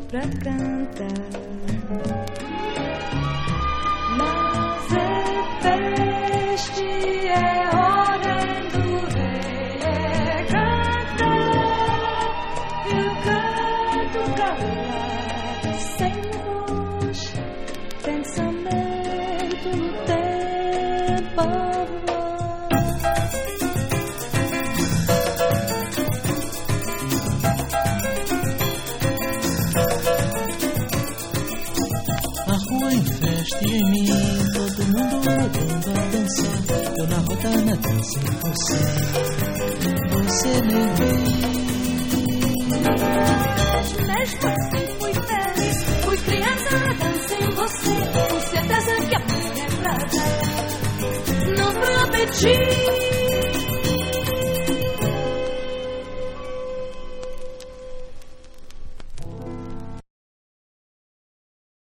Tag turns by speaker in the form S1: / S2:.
S1: pra cantar. Mas é feste, é ordem do rei, é cantar. Eu canto calado, sem voz, pensamento no tempo.
S2: E em mim, todo mundo rodando a dançar. Eu na roda na dança em você nem vem.
S1: Mesmo assim fui feliz, fui criança na dança em você. Com certeza que a música é pra dar. Não prometi